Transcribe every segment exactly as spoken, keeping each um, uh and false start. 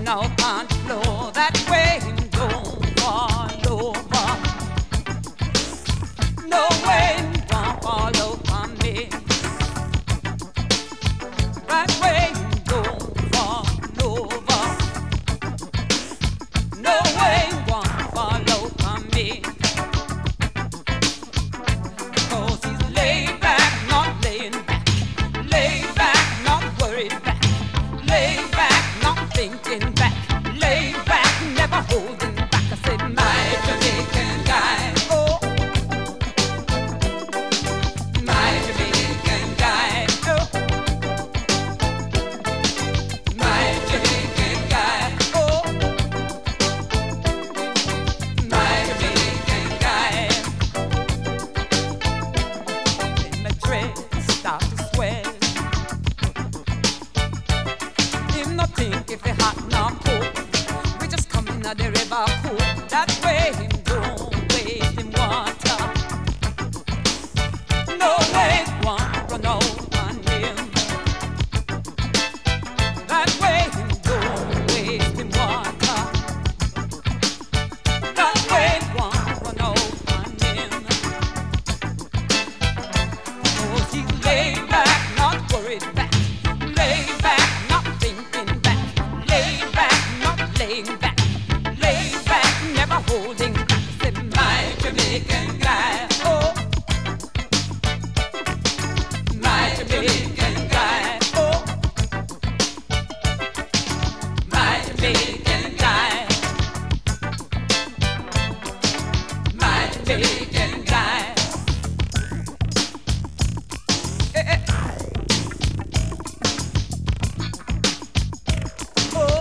out on the floor. That way him don't fall over. No way him don't fall over me. That way him don't fall over. No way him won't fall over me. Cause he's laid back, not laying back. Laid back, not worried back. Laid back, not thinking back. Laid back, never holding back. I said, my Jamaican guy. Oh, my Jamaican guy. Oh, my Jamaican guy. Oh, my Jamaican guy. Then my dress start to swell. Him not think if it hot nor cold. We just come in the river pool. That way him don't waste him water. No way it won't run out on him. That way him don't waste him water. That way it won't run out on him. Oh, he's laid back, not worried back. Laid back, not thinking back. Laid back, not laying back. Laid back, never holding back. Said my Jamaican guy. Oh, my Jamaican guy. Oh, my Jamaican guy. My Jamaican guy. Eh, eh. Oh.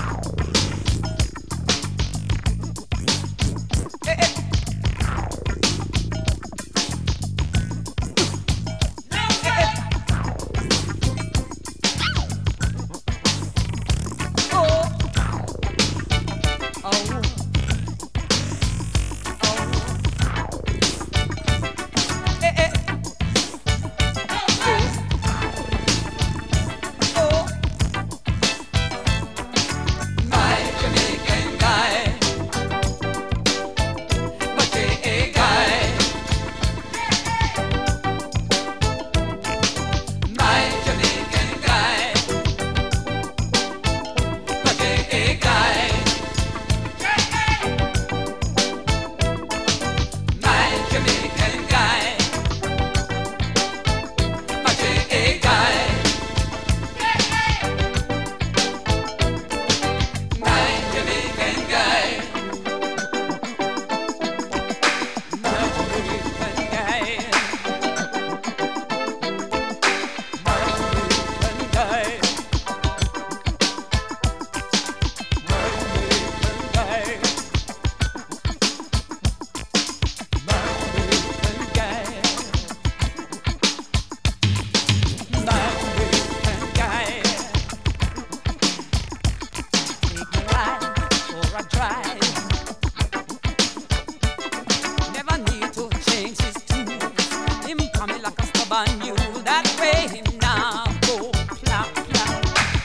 Eh, eh. Eh, eh. Oh. Oh. Oh. Eh, eh. Oh. My Jamaican guy. My J A guy. My Jamaican guy. My J A guy. My Jamaican guy. My J A guy. My Jamaican guy. My Jamaican guy. My Jamaican guy. Never need to change his tune. Him coming like a stubborn mule. That way him now go plow, plow.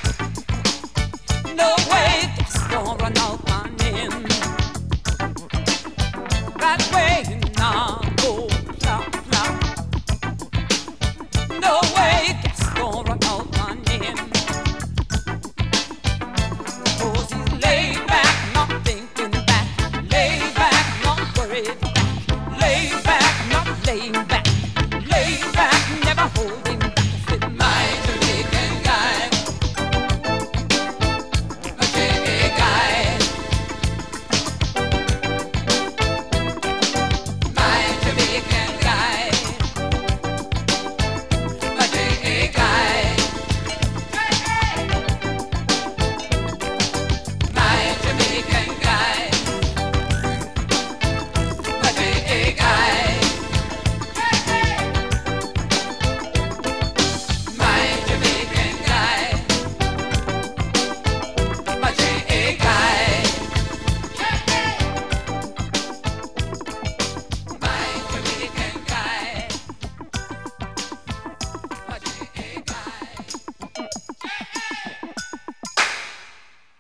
No way, gas don't run out on him. That way